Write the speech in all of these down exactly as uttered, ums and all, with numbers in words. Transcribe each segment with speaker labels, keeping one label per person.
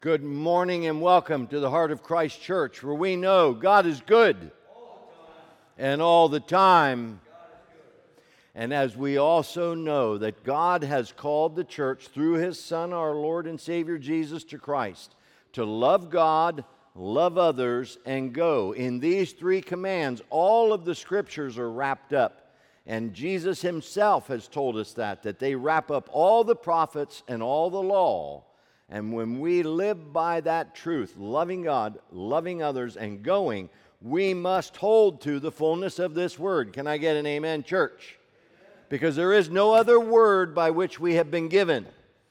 Speaker 1: Good morning and welcome to the Heart of Christ Church, where we know God is good and all the time. And as we also know that God has called the church through His Son, our Lord and Savior Jesus to Christ, to love God, love others, and go. In these three commands, all of the Scriptures are wrapped up. And Jesus Himself has told us that, that they wrap up all the prophets and all the law. And when we live by that truth, loving God, loving others, and going, we must hold to the fullness of this word. Can I get an amen, church? Because there is no other word by which we have been given.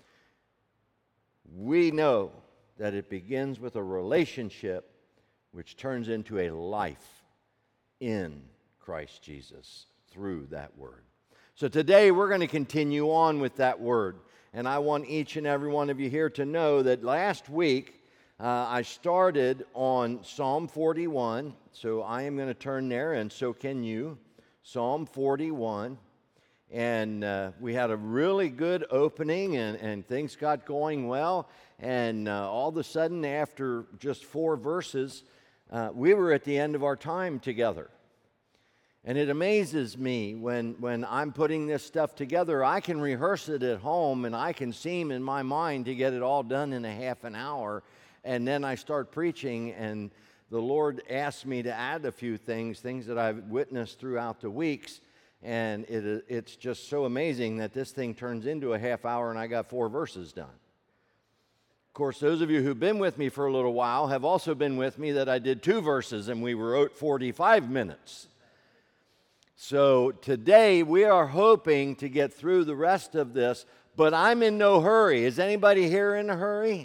Speaker 1: We know that it begins with a relationship which turns into a life in Christ Jesus through that word. So today we're going to continue on with that word. And I want each and every one of you here to know that last week uh, I started on Psalm forty-one. So I am going to turn there, and so can you. Psalm forty-one. And uh, we had a really good opening, and, and things got going well. And uh, all of a sudden, after just four verses, uh, we were at the end of our time together. And it amazes me when, when I'm putting this stuff together, I can rehearse it at home and I can seem in my mind to get it all done in a half an hour. And then I start preaching and the Lord asks me to add a few things, things that I've witnessed throughout the weeks. And it, it's just so amazing that this thing turns into a half hour and I got four verses done. Of course, those of you who've been with me for a little while have also been with me that I did two verses and we wrote forty-five minutes. So today we are hoping to get through the rest of this, but I'm in no hurry. Is anybody here in a hurry?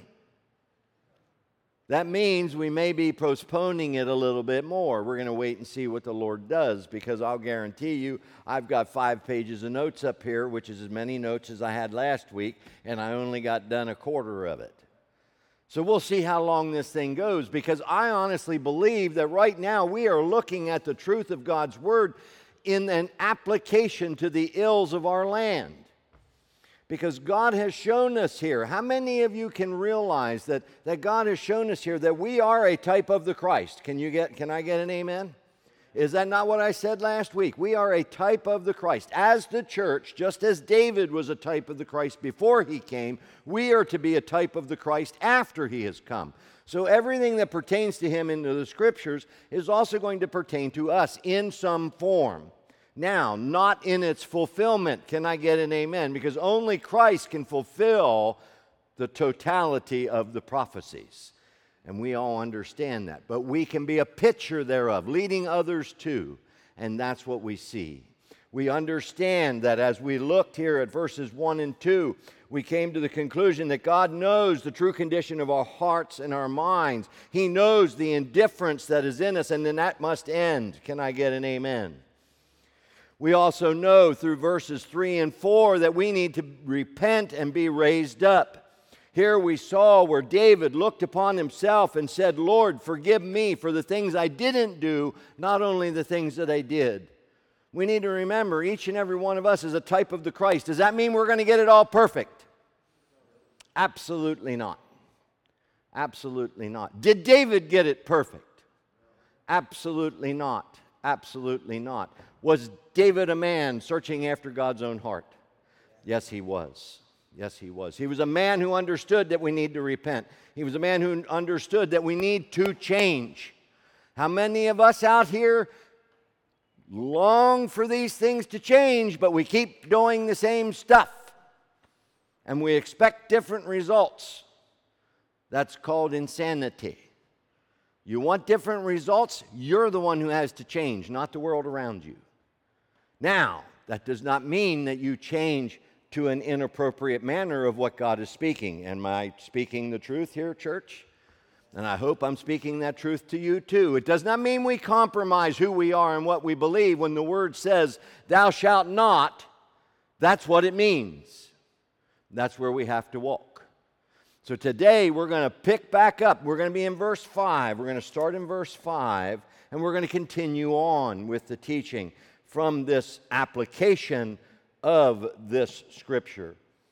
Speaker 1: That means we may be postponing it a little bit more. We're going to wait and see what the Lord does, because I'll guarantee you I've got five pages of notes up here, which is as many notes as I had last week, and I only got done a quarter of it. So we'll see how long this thing goes, because I honestly believe that right now we are looking at the truth of God's Word in an application to the ills of our land. Because God has shown us here. How many of you can realize that, that God has shown us here that we are a type of the Christ? Can you get, can I get an amen? Is that not what I said last week? We are a type of the Christ. As the church, just as David was a type of the Christ before he came, we are to be a type of the Christ after he has come. So everything that pertains to him in the Scriptures is also going to pertain to us in some form. Now, not in its fulfillment. Can I get an amen? Because only Christ can fulfill the totality of the prophecies. And we all understand that. But we can be a picture thereof, leading others to. And that's what we see. We understand that as we looked here at verses one and two, we came to the conclusion that God knows the true condition of our hearts and our minds. He knows the indifference that is in us, and then that must end. Can I get an amen? We also know through verses three and four that we need to repent and be raised up. Here we saw where David looked upon himself and said, Lord, forgive me for the things I didn't do, not only the things that I did. We need to remember each and every one of us is a type of the Christ. Does that mean we're going to get it all perfect? Absolutely not. Absolutely not. Did David get it perfect? Absolutely not. Absolutely not. Was David a man searching after God's own heart? Yes, he was. Yes, he was. He was a man who understood that we need to repent. He was a man who understood that we need to change. How many of us out here long for these things to change, but we keep doing the same stuff, and we expect different results? That's called insanity. You want different results? You're the one who has to change, not the world around you. Now, that does not mean that you change to an inappropriate manner of what God is speaking. Am I speaking the truth here, church? And I hope I'm speaking that truth to you too. It does not mean we compromise who we are and what we believe. When the Word says, thou shalt not, that's what it means. That's where we have to walk. So today we're going to pick back up. We're going to be in verse five. We're going to start in verse five, and we're going to continue on with the teaching from this application of this Scripture.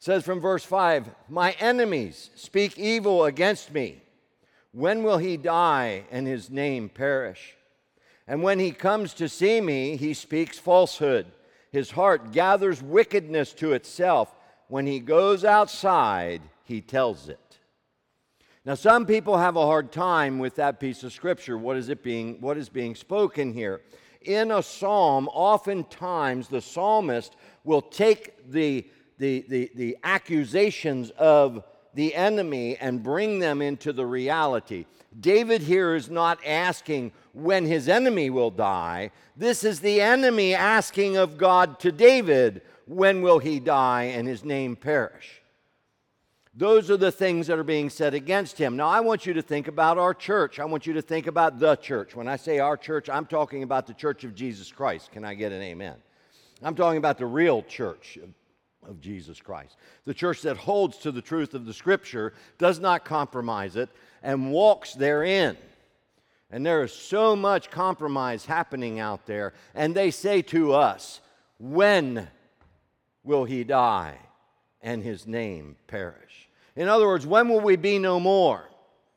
Speaker 1: says from verse five, my enemies speak evil against me. When will he die and his name perish? And when he comes to see me, he speaks falsehood. His heart gathers wickedness to itself. When he goes outside, he tells it. Now, some people have a hard time with that piece of scripture. What is it being, what is being spoken here? In a psalm, oftentimes the psalmist will take the, the, the, the accusations of the enemy and bring them into the reality. David here is not asking when his enemy will die. This is the enemy asking of God to David, when will he die and his name perish? Those are the things that are being said against him. Now, I want you to think about our church. I want you to think about the church. When I say our church, I'm talking about the church of Jesus Christ. Can I get an amen? I'm talking about the real church of, of Jesus Christ. The church that holds to the truth of the Scripture, does not compromise it, and walks therein. And there is so much compromise happening out there. And they say to us, when will he die and his name perish? In other words, when will we be no more?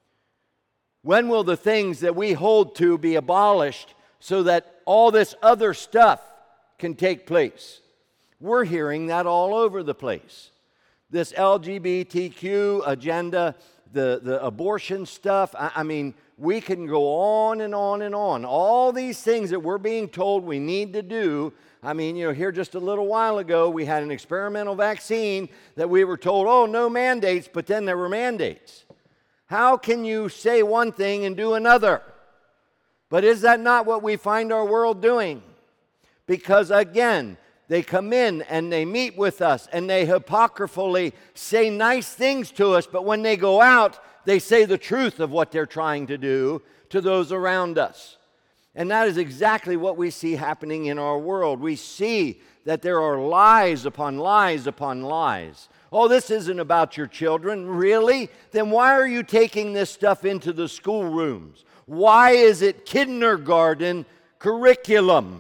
Speaker 1: When will the things that we hold to be abolished so that all this other stuff can take place? We're hearing that all over the place. This L G B T Q agenda, the, the abortion stuff, I, I mean, we can go on and on and on. All these things that we're being told we need to do. I mean, you know, here just a little while ago, we had an experimental vaccine that we were told, oh, no mandates, but then there were mandates. How can you say one thing and do another? But is that not what we find our world doing? Because again, they come in and they meet with us and they hypocritically say nice things to us, but when they go out, they say the truth of what they're trying to do to those around us. And that is exactly what we see happening in our world. We see that there are lies upon lies upon lies. Oh, this isn't about your children. Really? Then why are you taking this stuff into the schoolrooms? Why is it kindergarten curriculum?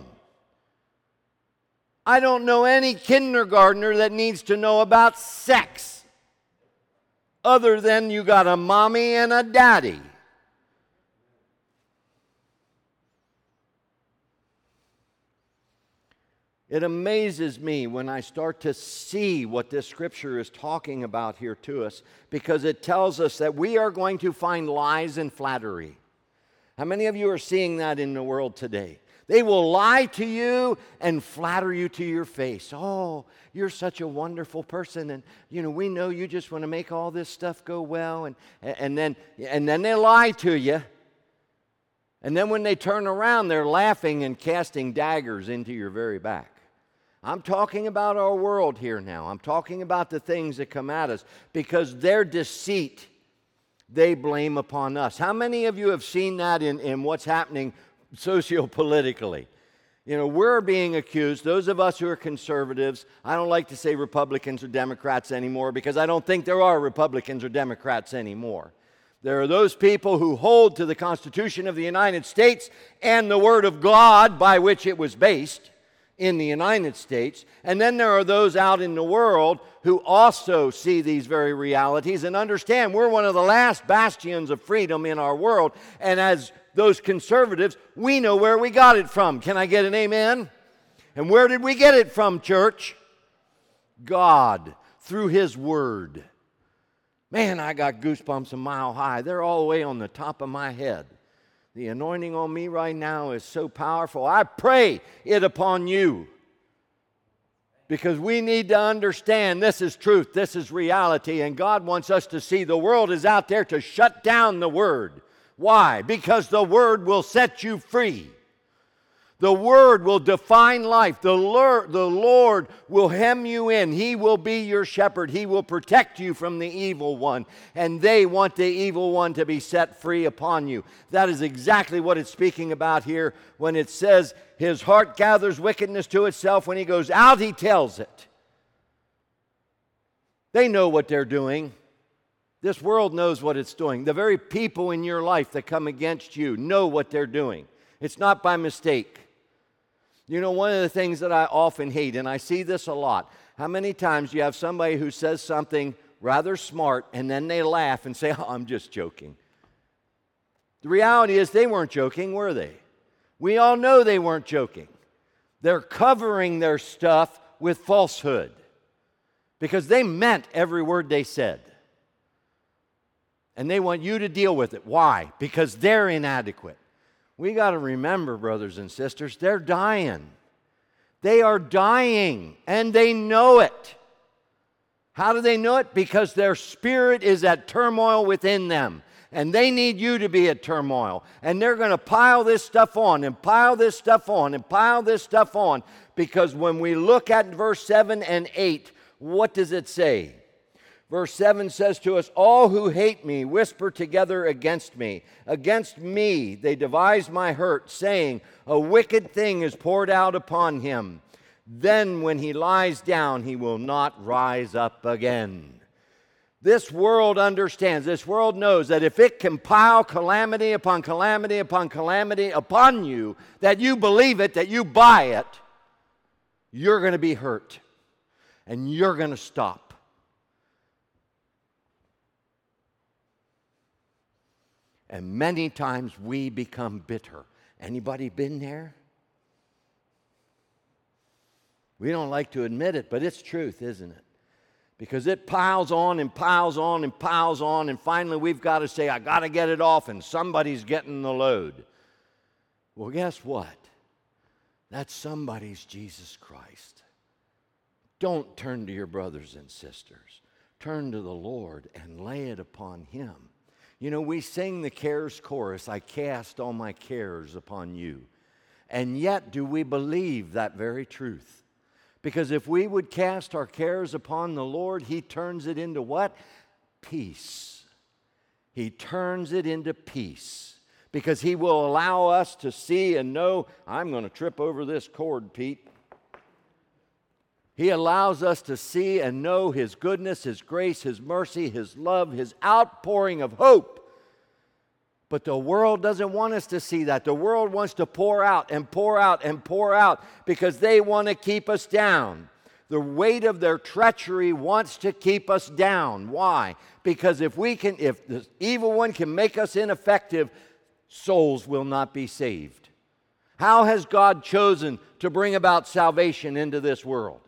Speaker 1: I don't know any kindergartner that needs to know about sex other than you got a mommy and a daddy. It amazes me when I start to see what this scripture is talking about here to us, because it tells us that we are going to find lies and flattery. How many of you are seeing that in the world today? They will lie to you and flatter you to your face. Oh, you're such a wonderful person, and you know we know you just want to make all this stuff go well, and and then and then they lie to you. And then when they turn around, they're laughing and casting daggers into your very back. I'm talking about our world here now. I'm talking about the things that come at us, because their deceit, they blame upon us. How many of you have seen that in, in what's happening sociopolitically? You know, we're being accused, those of us who are conservatives. I don't like to say Republicans or Democrats anymore, because I don't think there are Republicans or Democrats anymore. There are those people who hold to the Constitution of the United States and the Word of God by which it was based in the United States. And then there are those out in the world who also see these very realities and understand we're one of the last bastions of freedom in our world. And as those conservatives, we know where we got it from. Can I get an amen? And where did we get it from, church? God, through His Word. Man, I got goosebumps a mile high. They're all the way on the top of my head. The anointing on me right now is so powerful. I pray it upon you, because we need to understand this is truth, this is reality, and God wants us to see the world is out there to shut down the Word. Why? Because the Word will set you free. The Word will define life. The Lord, the Lord will hem you in. He will be your shepherd. He will protect you from the evil one. And they want the evil one to be set free upon you. That is exactly what it's speaking about here when it says his heart gathers wickedness to itself. When he goes out, he tells it. They know what they're doing. This world knows what it's doing. The very people in your life that come against you know what they're doing. It's not by mistake. You know, one of the things that I often hate, and I see this a lot, How many times do you have somebody who says something rather smart and then they laugh and say, oh, I'm just joking? The reality is they weren't joking, were they? We all know they weren't joking. They're covering their stuff with falsehood because they meant every word they said. And they want you to deal with it. Why? Because they're inadequate. We got to remember, brothers and sisters, they're dying. They are dying, and they know it. How do they know it? Because their spirit is at turmoil within them. And they need you to be at turmoil. And they're going to pile this stuff on and pile this stuff on and pile this stuff on. Because when we look at verse seven and eight, what does it say? Verse seven says to us, all who hate me whisper together against me. Against me they devise my hurt, saying, a wicked thing is poured out upon him. Then when he lies down, he will not rise up again. This world understands, this world knows that if it can pile calamity upon calamity upon calamity upon you, that you believe it, that you buy it, you're going to be hurt and you're going to stop. And many times we become bitter. Anybody been there? We don't like to admit it, but it's truth, isn't it? Because it piles on and piles on and piles on, and finally we've got to say, I got to get it off, and somebody's getting the load. Well, guess what? That somebody's Jesus Christ. Don't turn to your brothers and sisters. Turn to the Lord and lay it upon Him. You know, we sing the cares chorus, I cast all my cares upon you. And yet, do we believe that very truth? Because if we would cast our cares upon the Lord, He turns it into what? Peace. He turns it into peace. Because He will allow us to see and know, I'm going to trip over this cord, Pete. He allows us to see and know His goodness, His grace, His mercy, His love, His outpouring of hope. But the world doesn't want us to see that. The world wants to pour out and pour out and pour out because they want to keep us down. The weight of their treachery wants to keep us down. Why? Because if we can, if the evil one can make us ineffective, souls will not be saved. How has God chosen to bring about salvation into this world?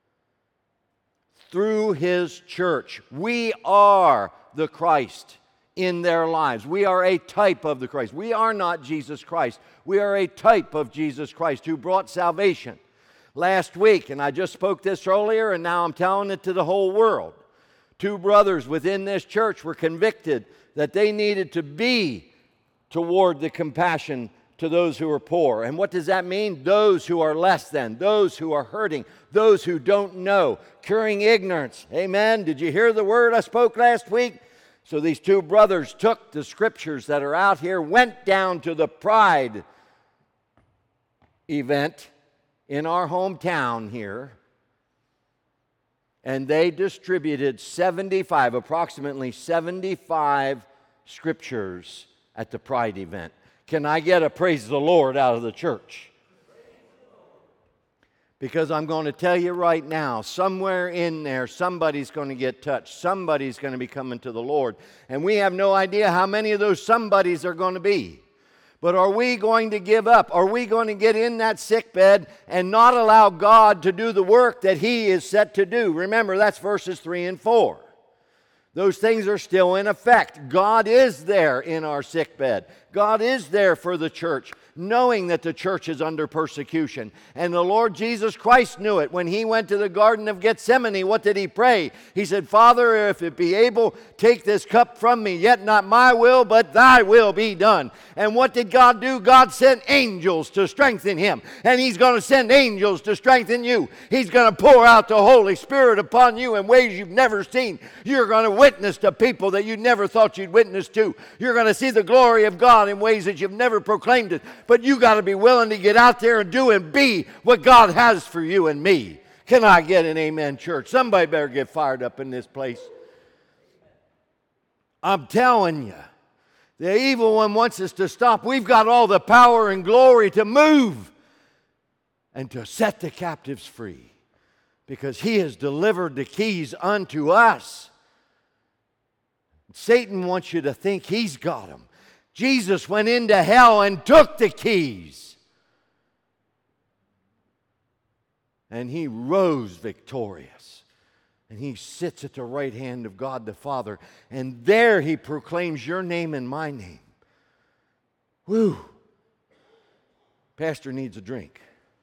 Speaker 1: Through His church. We are the Christ in their lives. We are a type of the Christ. We are not Jesus Christ. We are a type of Jesus Christ who brought salvation. Last week, and I just spoke this earlier, and now I'm telling it to the whole world. Two brothers within this church were convicted that they needed to be toward the compassion to those who are poor. And what does that mean? Those who are less than, those who are hurting, those who don't know, curing ignorance. Amen. Did you hear the word I spoke last week? So these two brothers took the scriptures that are out here, went down to the Pride event in our hometown here, and they distributed seventy-five, approximately seventy-five scriptures at the Pride event. Can I get a praise the Lord out of the church? Because I'm going to tell you right now, somewhere in there, somebody's going to get touched. Somebody's going to be coming to the Lord. And we have no idea how many of those somebodies are going to be. But are we going to give up? Are we going to get in that sick bed and not allow God to do the work that He is set to do? Remember, that's verses three and four. Those things are still in effect. God is there in our sick bed. God is there for the church, knowing that the church is under persecution. And the Lord Jesus Christ knew it. When He went to the Garden of Gethsemane, what did He pray? He said, Father, if it be able, take this cup from me, yet not my will, but Thy will be done. And what did God do? God sent angels to strengthen Him. And He's going to send angels to strengthen you. He's going to pour out the Holy Spirit upon you in ways you've never seen. You're going to witness to people that you never thought you'd witness to. You're going to see the glory of God in ways that you've never proclaimed it. But you got to be willing to get out there and do and be what God has for you and me. Can I get an amen, church? Somebody better get fired up in this place. I'm telling you, the evil one wants us to stop. We've got all the power and glory to move and to set the captives free. because he has delivered the keys unto us. Satan wants you to think he's got them. Jesus went into hell and took the keys. And he rose victorious. And he sits at the right hand of God the Father. And there he proclaims your name and my name. Woo! Pastor needs a drink.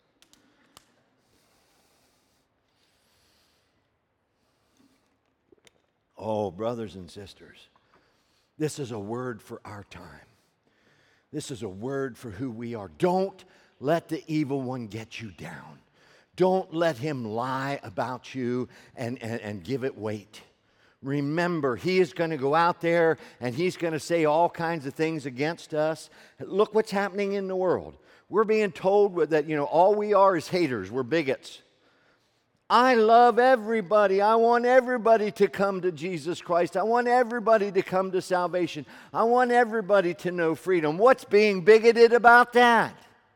Speaker 1: Oh, brothers and sisters, this is a word for our time. This is a word for who we are. Don't let the evil one get you down. Don't let him lie about you and, and, and give it weight. Remember, he is going to go out there and he's going to say all kinds of things against us. Look what's happening in the world. We're being told that, you know, all we are is haters. We're bigots. I love everybody. I want everybody to come to Jesus Christ. I want everybody to come to salvation. I want everybody to know freedom. What's being bigoted about that?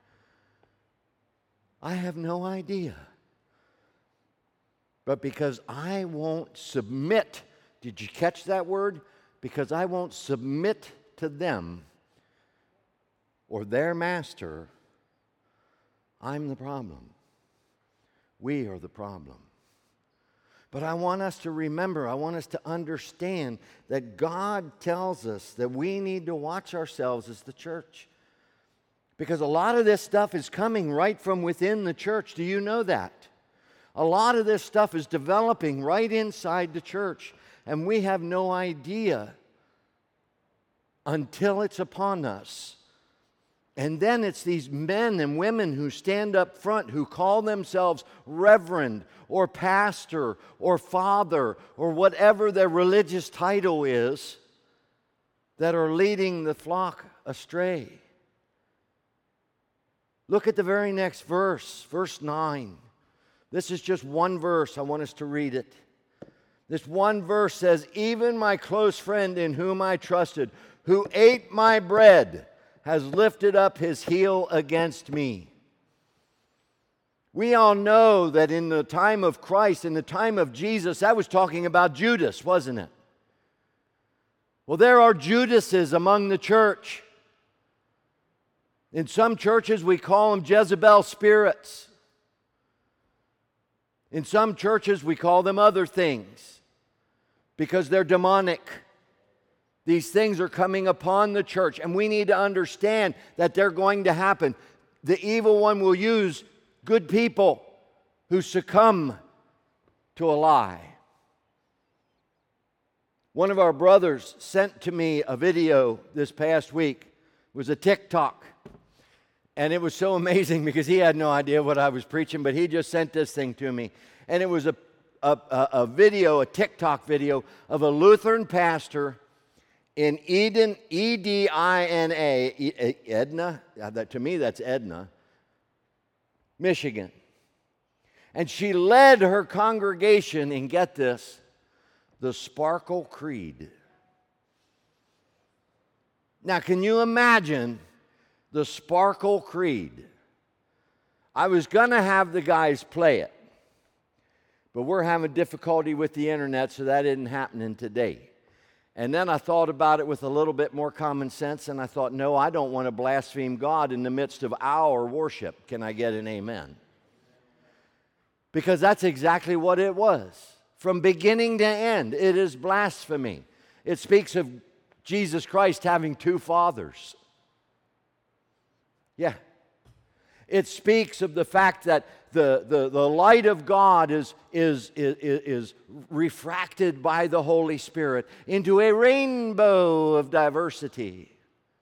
Speaker 1: I have no idea. But because I won't submit, did you catch that word? Because I won't submit to them or their master, I'm the problem. We are the problem. But I want us to remember, I want us to understand that God tells us that we need to watch ourselves as the church. Because a lot of this stuff is coming right from within the church. Do you know that? A lot of this stuff is developing right inside the church. And we have no idea until it's upon us. And then it's these men and women who stand up front who call themselves reverend or pastor or father or whatever their religious title is that are leading the flock astray. Look at the very next verse, verse nine. This is just one verse. I want us to read it. This one verse says, "Even my close friend in whom I trusted, who ate my bread, has lifted up his heel against me." We all know that in the time of Christ, in the time of Jesus, that was talking about Judas, wasn't it? Well, there are Judases among the church. In some churches, we call them Jezebel spirits. In some churches, we call them other things because they're demonic. These things are coming upon the church, and we need to understand that they're going to happen. The evil one will use good people who succumb to a lie. One of our brothers sent to me a video this past week. It was a TikTok. And it was so amazing because he had no idea what I was preaching, but he just sent this thing to me. And it was a, a, a video, a TikTok video of a Lutheran pastor in Eden, E D I N A, Edna, that, to me that's Edna, Michigan. And she led her congregation in, get this, the Sparkle Creed. Now, can you imagine the Sparkle Creed? I was going to have the guys play it, but we're having difficulty with the internet, so that isn't happening today. And then I thought about it with a little bit more common sense, and I thought, no, I don't want to blaspheme God in the midst of our worship. Can I get an amen? Because that's exactly what it was. From beginning to end, it is blasphemy. It speaks of Jesus Christ having two fathers. Yeah. It speaks of the fact that the, the, the light of God is, is, is, is refracted by the Holy Spirit into a rainbow of diversity.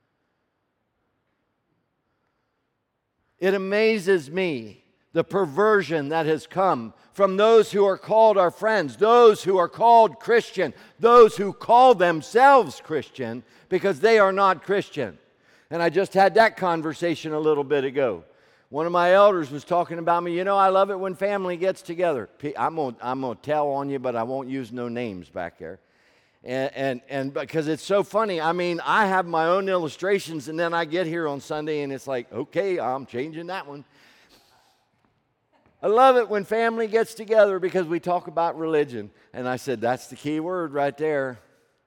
Speaker 1: It amazes me the perversion that has come from those who are called our friends, those who are called Christian, those who call themselves Christian because they are not Christian. And I just had that conversation a little bit ago. One of my elders was talking about me. You know, I love it when family gets together. I'm going I'm to tell on you, but I won't use no names back there. And, and, and because it's so funny. I mean, I have my own illustrations, and then I get here on Sunday, and it's like, okay, I'm changing that one. I love it when family gets together because we talk about religion. And I said, that's the key word right there.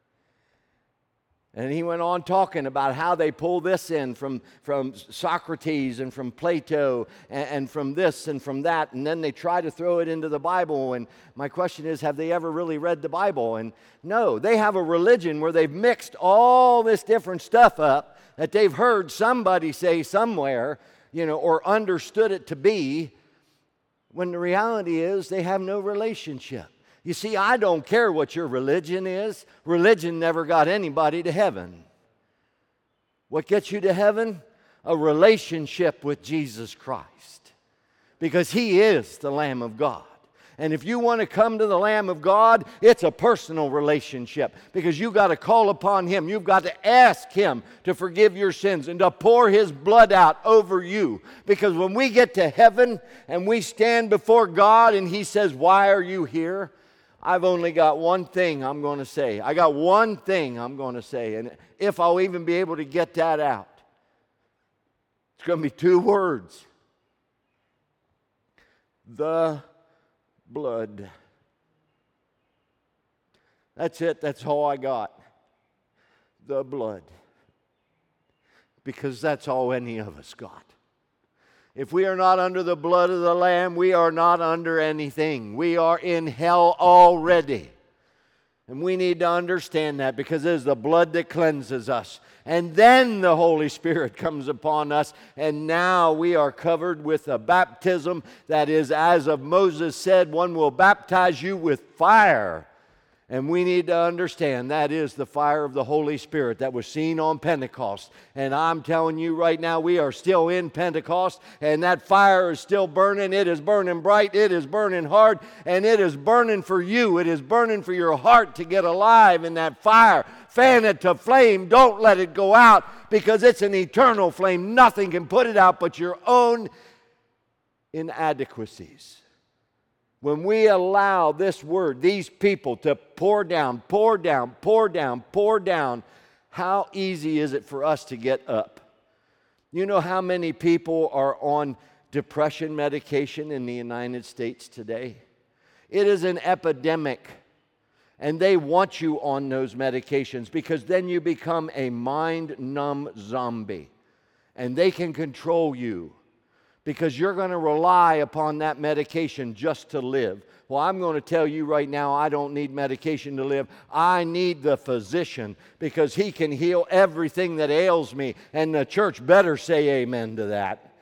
Speaker 1: And he went on talking about how they pull this in from, from Socrates and from Plato and, and from this and from that. And then they try to throw it into the Bible. And my question is, have they ever really read the Bible? And no, they have a religion where they've mixed all this different stuff up that they've heard somebody say somewhere, you know, or understood it to be, when the reality is they have no relationship. You see, I don't care what your religion is. Religion never got anybody to heaven. What gets you to heaven? A relationship with Jesus Christ. Because He is the Lamb of God. And if you want to come to the Lamb of God, it's a personal relationship. Because you've got to call upon Him. You've got to ask Him to forgive your sins and to pour His blood out over you. Because when we get to heaven and we stand before God and He says, why are you here? I've only got one thing I'm going to say. I got one thing I'm going to say. And if I'll even be able to get that out, it's going to be two words. The blood. That's it. That's all I got. The blood. Because that's all any of us got. If we are not under the blood of the Lamb, we are not under anything. We are in hell already. And we need to understand that, because it is the blood that cleanses us. And then the Holy Spirit comes upon us, and now we are covered with a baptism that is, as of Moses said, one will baptize you with fire. And we need to understand that is the fire of the Holy Spirit that was seen on Pentecost. And I'm telling you right now, we are still in Pentecost, and that fire is still burning. It is burning bright. It is burning hard, and it is burning for you. It is burning for your heart to get alive in that fire. Fan it to flame. Don't let it go out, because it's an eternal flame. Nothing can put it out but your own inadequacies. When we allow this word, these people to pour down, pour down, pour down, pour down, how easy is it for us to get up? You know how many people are on depression medication in the United States today? It is an epidemic. And they want you on those medications, because then you become a mind-numb zombie. And they can control you, because you're going to rely upon that medication just to live. Well, I'm going to tell you right now, I don't need medication to live. I need the physician, because He can heal everything that ails me. And the church better say amen to that.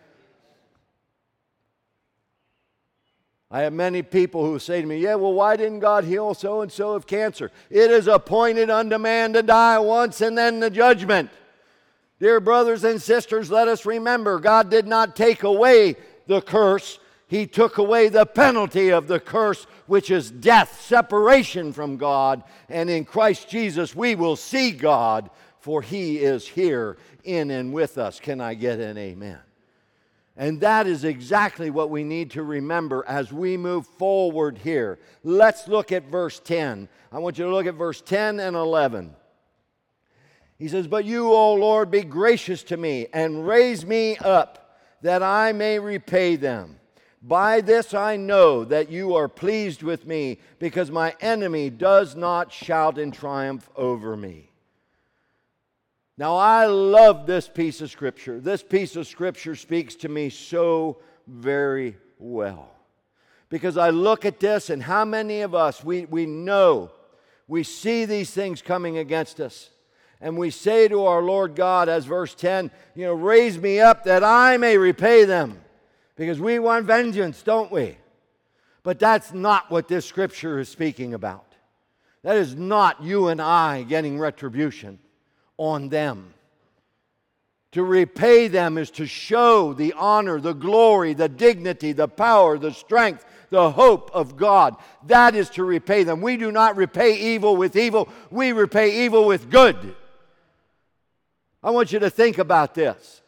Speaker 1: I have many people who say to me, yeah, well, why didn't God heal so-and-so of cancer? It is appointed unto man to die once, and then the judgment. Dear brothers and sisters, let us remember, God did not take away the curse. He took away the penalty of the curse, which is death, separation from God. And in Christ Jesus, we will see God, for He is here in and with us. Can I get an amen? And that is exactly what we need to remember as we move forward here. Let's look at verse ten. I want you to look at verse ten and eleven. He says, but you, O Lord, be gracious to me and raise me up, that I may repay them. By this I know that you are pleased with me, because my enemy does not shout in triumph over me. Now, I love this piece of Scripture. This piece of Scripture speaks to me so very well. Because I look at this, and how many of us, we, we know, we see these things coming against us. And we say to our Lord God, as verse ten, you know, raise me up that I may repay them. Because we want vengeance, don't we? But that's not what this Scripture is speaking about. That is not you and I getting retribution on them. To repay them is to show the honor, the glory, the dignity, the power, the strength, the hope of God. That is to repay them. We do not repay evil with evil. We repay evil with good. I want you to think about this.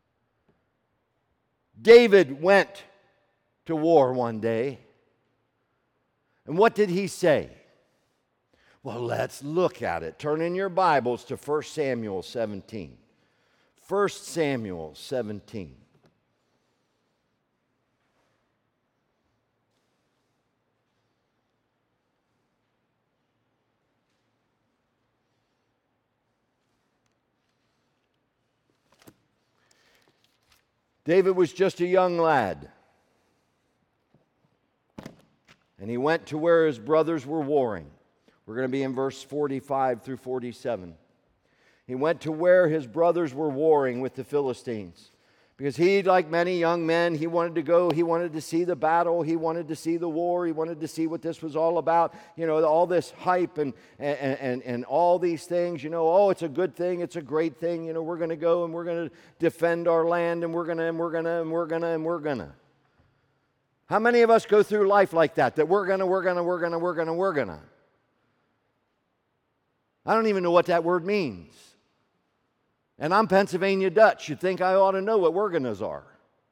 Speaker 1: David went to war one day. And what did he say? Well, let's look at it. Turn in your Bibles to First Samuel seventeen. First Samuel seventeen. David was just a young lad. And he went to where his brothers were warring. We're going to be in verse forty-five through forty-seven. He went to where his brothers were warring with the Philistines. Because he, like many young men, he wanted to go, he wanted to see the battle, he wanted to see the war, he wanted to see what this was all about. You know, all this hype and, and, and, and all these things, you know, oh, it's a good thing, it's a great thing, you know, we're going to go and we're going to defend our land and we're going to, and we're going to, and we're going to, and we're going to. How many of us go through life like that, that we're going to, we're going to, we're going to, we're going to, we're going to? I don't even know what that word means. And I'm Pennsylvania Dutch. You'd think I ought to know what we're gonna are.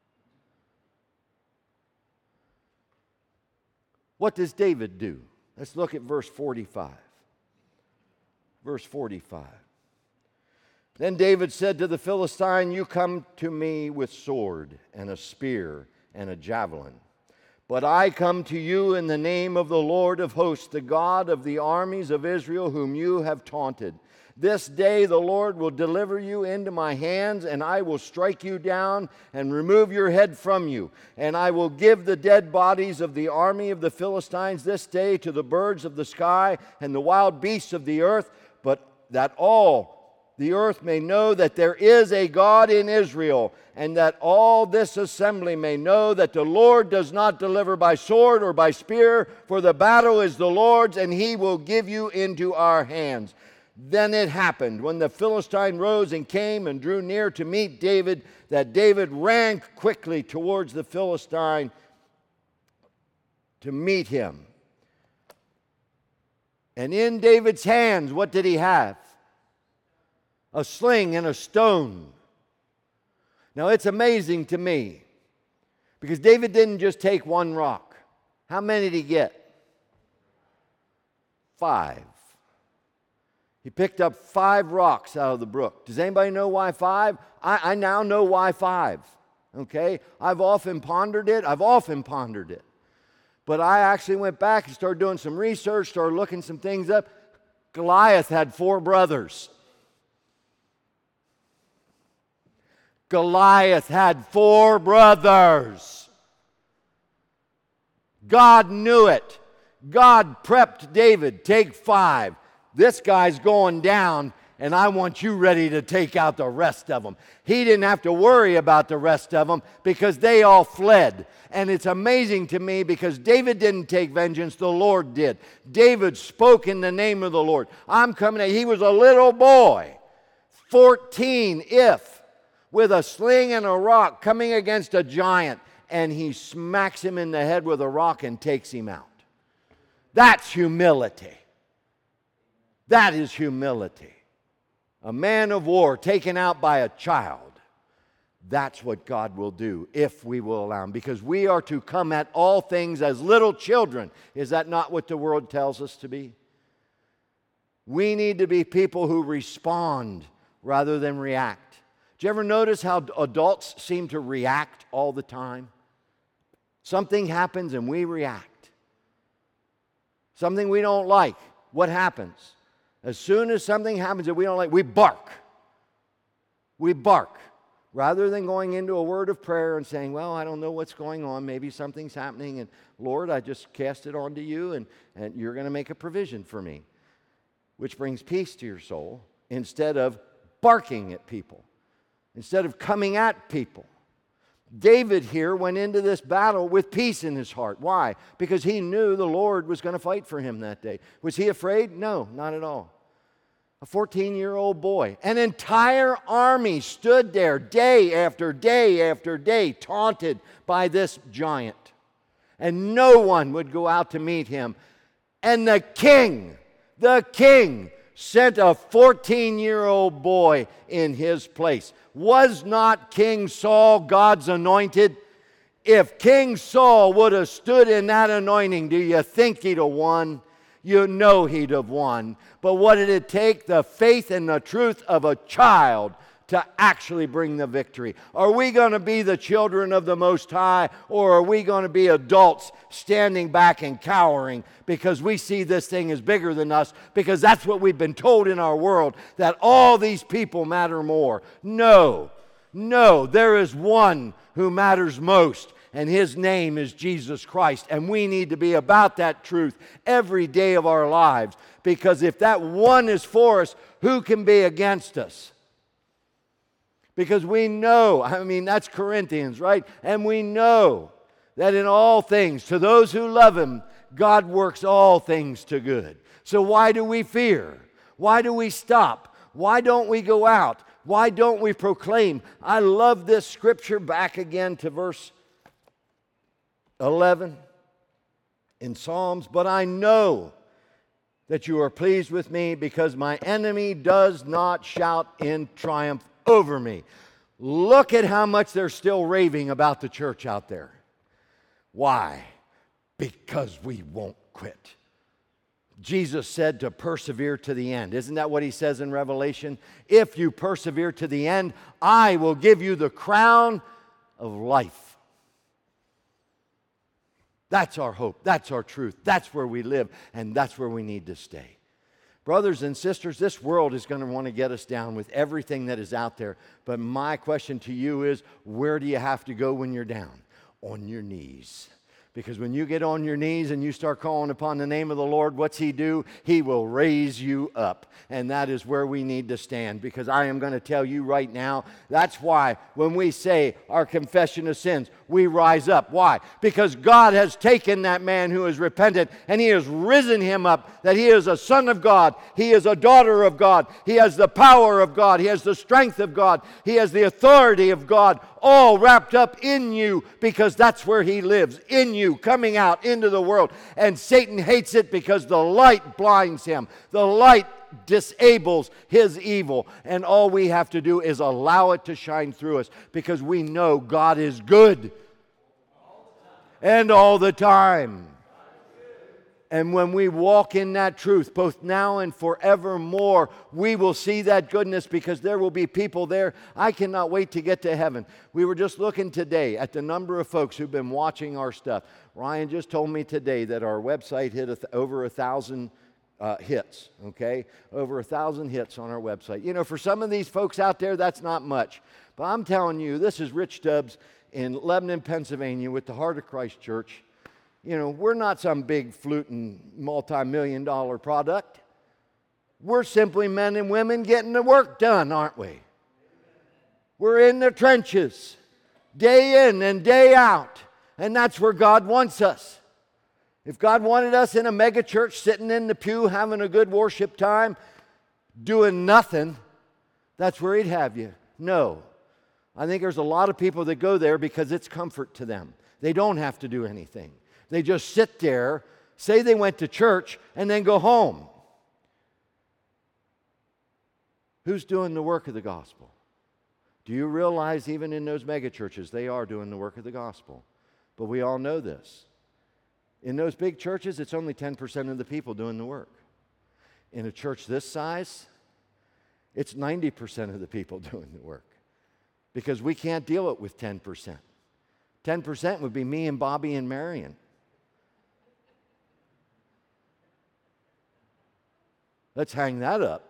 Speaker 1: What does David do? Let's look at verse forty-five. Verse forty-five. Then David said to the Philistine, you come to me with sword and a spear and a javelin. But I come to you in the name of the Lord of hosts, the God of the armies of Israel, whom you have taunted. This day the Lord will deliver you into my hands, and I will strike you down and remove your head from you. And I will give the dead bodies of the army of the Philistines this day to the birds of the sky and the wild beasts of the earth, but that all the earth may know that there is a God in Israel, and that all this assembly may know that the Lord does not deliver by sword or by spear, for the battle is the Lord's, and he will give you into our hands. Then it happened, when the Philistine rose and came and drew near to meet David, that David ran quickly towards the Philistine to meet him. And in David's hands, what did he have? A sling and a stone. Now it's amazing to me, because David didn't just take one rock. How many did he get? Five. He picked up five rocks out of the brook. Does anybody know why five? I, I now know why five. Okay? I've often pondered it. I've often pondered it. But I actually went back and started doing some research, started looking some things up. Goliath had four brothers. Goliath had four brothers. God knew it. God prepped David. Take five. This guy's going down, and I want you ready to take out the rest of them. He didn't have to worry about the rest of them because they all fled. And it's amazing to me because David didn't take vengeance, the Lord did. David spoke in the name of the Lord. I'm coming, he was a little boy, fourteen if, with a sling and a rock coming against a giant, and he smacks him in the head with a rock and takes him out. That's humility. That is humility. A man of war taken out by a child. That's what God will do if we will allow him. Because we are to come at all things as little children. Is that not what the world tells us to be? We need to be people who respond rather than react. Do you ever notice how adults seem to react all the time? Something happens and we react. Something we don't like. What happens? As soon as something happens that we don't like, we bark. We bark. Rather than going into a word of prayer and saying, well, I don't know what's going on. Maybe something's happening. And Lord, I just cast it onto you, and, and you're going to make a provision for me. Which brings peace to your soul instead of barking at people. Instead of coming at people. David here went into this battle with peace in his heart. Why? Because he knew the Lord was going to fight for him that day. Was he afraid? No, not at all. A fourteen-year-old boy. An entire army stood there day after day after day, taunted by this giant. And no one would go out to meet him. And the king, the king, sent a fourteen-year-old boy in his place. Was not King Saul God's anointed? If King Saul would have stood in that anointing, do you think he'd have won? You know he'd have won. But what did it take? The faith and the truth of a child to actually bring the victory. Are we going to be the children of the Most High, or are we going to be adults standing back and cowering because we see this thing as bigger than us, because that's what we've been told in our world, that all these people matter more? No. No, there is one who matters most, and his name is Jesus Christ. And we need to be about that truth every day of our lives, because if that one is for us, who can be against us? Because we know, I mean, that's Corinthians, right? And we know that in all things, to those who love him, God works all things to good. So why do we fear? Why do we stop? Why don't we go out? Why don't we proclaim? I love this scripture. Back again to verse eleven in Psalms. But I know that you are pleased with me, because my enemy does not shout in triumph over me. Look at how much they're still raving about the church out there. Why? Because we won't quit. Jesus said to persevere to the end. Isn't that what he says in Revelation? If you persevere to the end, I will give you the crown of life. That's our hope. That's our truth. That's where we live, and that's where we need to stay. Brothers and sisters, this world is going to want to get us down with everything that is out there. But my question to you is, where do you have to go when you're down? On your knees. Because when you get on your knees and you start calling upon the name of the Lord, what's he do? He will raise you up. And that is where we need to stand. Because I am going to tell you right now, that's why when we say our confession of sins, we rise up. Why? Because God has taken that man who has repented and he has risen him up, that he is a son of God. He is a daughter of God. He has the power of God. He has the strength of God. He has the authority of God, all wrapped up in you, because that's where he lives, in you, coming out into the world. And Satan hates it because the light blinds him. The light disables his evil. And all we have to do is allow it to shine through us, because we know God is good. And all the time. And when we walk in that truth, both now and forevermore, we will see that goodness, because there will be people there. I cannot wait to get to heaven. We were just looking today at the number of folks who've been watching our stuff. Ryan just told me today that our website hit a th- over a thousand uh, hits, okay? Over a thousand hits on our website. You know, for some of these folks out there, that's not much. But I'm telling you, this is Rich Stubbs in Lebanon, Pennsylvania, with the Heart of Christ Church. You know, we're not some big fluting multi-million dollar product. We're simply men and women getting the work done, aren't we? We're in the trenches, day in and day out. And that's where God wants us. If God wanted us in a mega church, sitting in the pew, having a good worship time, doing nothing, that's where he'd have you. No. I think there's a lot of people that go there because it's comfort to them. They don't have to do anything. They just sit there, say they went to church, and then go home. Who's doing the work of the gospel? Do you realize even in those mega churches, they are doing the work of the gospel? But we all know this. In those big churches, it's only ten percent of the people doing the work. In a church this size, it's ninety percent of the people doing the work. Because we can't deal it with ten percent. ten percent would be me and Bobby and Marion. Let's hang that up.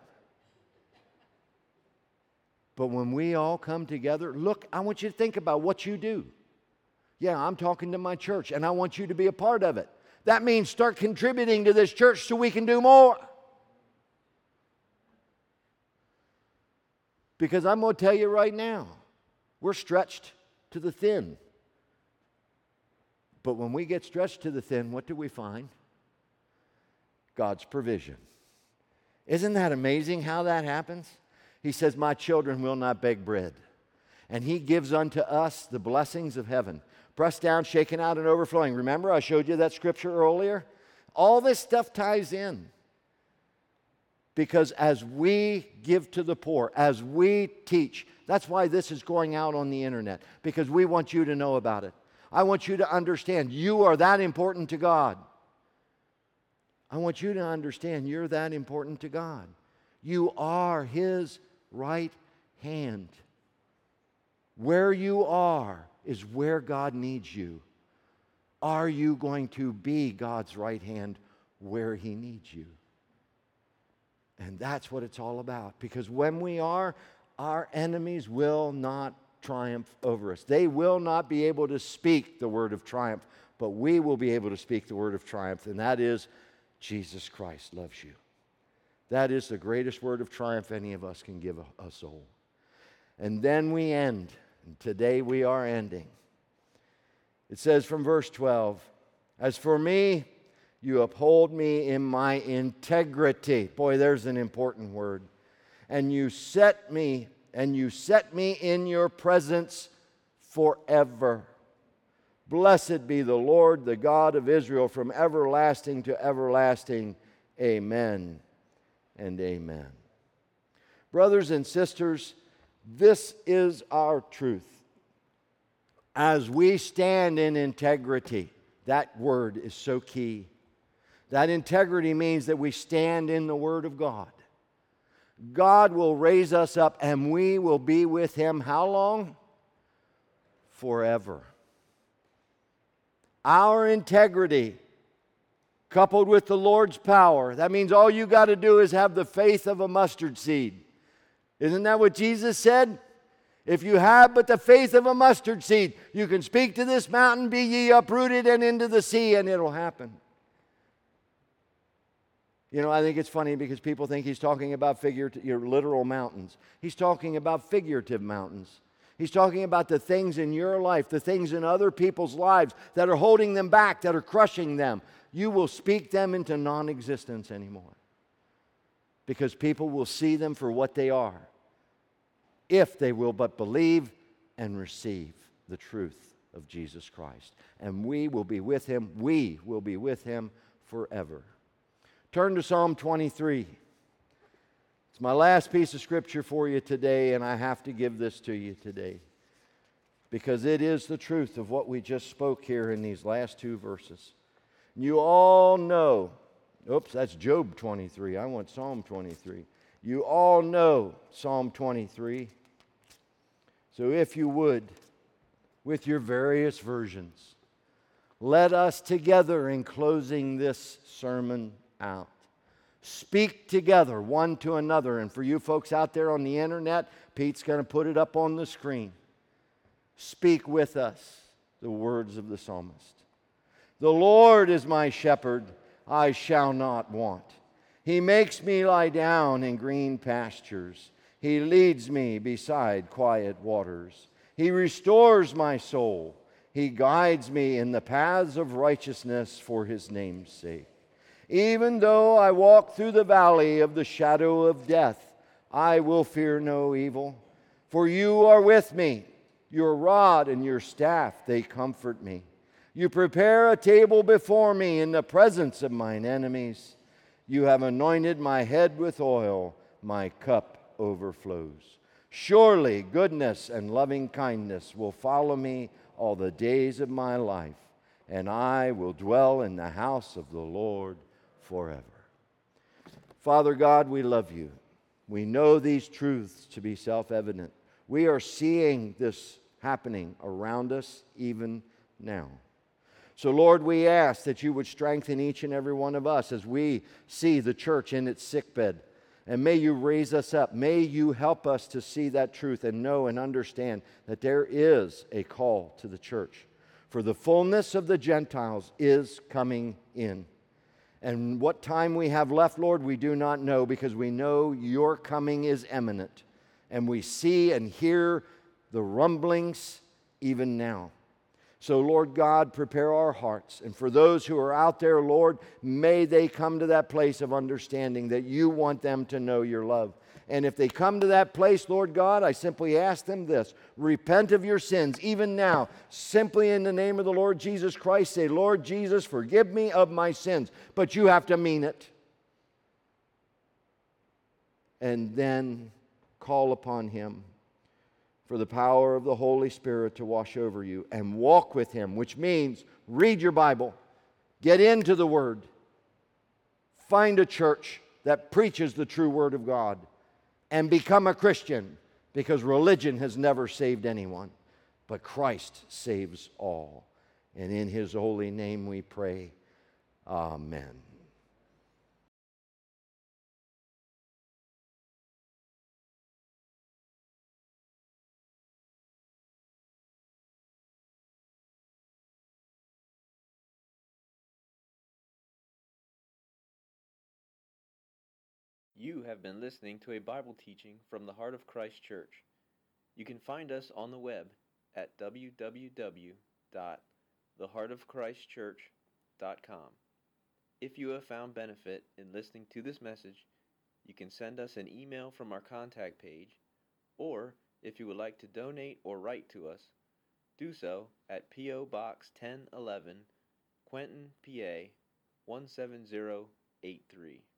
Speaker 1: But when we all come together, look, I want you to think about what you do. Yeah, I'm talking to my church, and I want you to be a part of it. That means start contributing to this church so we can do more. Because I'm going to tell you right now, we're stretched to the thin. But when we get stretched to the thin, what do we find? God's provision. Isn't that amazing how that happens? He says, my children will not beg bread. And he gives unto us the blessings of heaven. Pressed down, shaken out, and overflowing. Remember, I showed you that scripture earlier? All this stuff ties in. Because as we give to the poor, as we teach, that's why this is going out on the internet. Because we want you to know about it. I want you to understand you are that important to God. I want you to understand you're that important to God. You are his right hand. Where you are is where God needs you. Are you going to be God's right hand where he needs you? And that's what it's all about. Because when we are, our enemies will not triumph over us. They will not be able to speak the word of triumph, but we will be able to speak the word of triumph, and that is Jesus Christ loves you. That is the greatest word of triumph any of us can give a, a soul. And then we end, and today we are ending. It says from verse twelve, as for me, you uphold me in my integrity. Boy, there's an important word. And you set me, and you set me in your presence forever. Blessed be the Lord, the God of Israel, from everlasting to everlasting. Amen and amen. Brothers and sisters, this is our truth. As we stand in integrity, that word is so key. That integrity means that we stand in the Word of God. God will raise us up and we will be with Him how long? Forever. Our integrity, coupled with the Lord's power, that means all you got to do is have the faith of a mustard seed. Isn't that what Jesus said? If you have but the faith of a mustard seed, you can speak to this mountain, be ye uprooted and into the sea, and it'll happen. You know, I think it's funny because people think he's talking about figurative, your literal mountains. He's talking about figurative mountains. He's talking about the things in your life, the things in other people's lives that are holding them back, that are crushing them. You will speak them into non-existence anymore because people will see them for what they are if they will but believe and receive the truth of Jesus Christ. And we will be with Him. We will be with Him forever. Turn to Psalm twenty-three. It's my last piece of scripture for you today, and I have to give this to you today because it is the truth of what we just spoke here in these last two verses. You all know, oops, that's Job twenty-three. I want Psalm twenty-three. You all know Psalm twenty-three. So if you would, with your various versions, let us together in closing this sermon out speak together one to another. And for you folks out there on the internet, Pete's going to put it up on the screen. Speak with us the words of the psalmist. The Lord is my shepherd, I shall not want. He makes me lie down in green pastures. He leads me beside quiet waters. He restores my soul. He guides me in the paths of righteousness for His name's sake. Even though I walk through the valley of the shadow of death, I will fear no evil. For you are with me. Your rod and your staff, they comfort me. You prepare a table before me in the presence of mine enemies. You have anointed my head with oil. My cup overflows. Surely goodness and loving kindness will follow me all the days of my life, and I will dwell in the house of the Lord forever. Father God, we love you. We know these truths to be self-evident. We are seeing this happening around us even now. So, Lord, we ask that you would strengthen each and every one of us as we see the church in its sickbed. And may you raise us up. May you help us to see that truth and know and understand that there is a call to the church. For the fullness of the Gentiles is coming in. And what time we have left, Lord, we do not know, because we know your coming is imminent. And we see and hear the rumblings even now. So, Lord God, prepare our hearts. And for those who are out there, Lord, may they come to that place of understanding that you want them to know your love. And if they come to that place, Lord God, I simply ask them this: repent of your sins, even now. Simply in the name of the Lord Jesus Christ, say, Lord Jesus, forgive me of my sins. But you have to mean it. And then call upon Him for the power of the Holy Spirit to wash over you and walk with Him, which means read your Bible, get into the Word, find a church that preaches the true Word of God, and become a Christian, because religion has never saved anyone, but Christ saves all. And in His holy name we pray, amen.
Speaker 2: You have been listening to a Bible teaching from the Heart of Christ Church. You can find us on the web at w w w dot the heart of christ church dot com. If you have found benefit in listening to this message, you can send us an email from our contact page, or if you would like to donate or write to us, do so at P O Box ten eleven, Quentin, P A one seven zero eight three.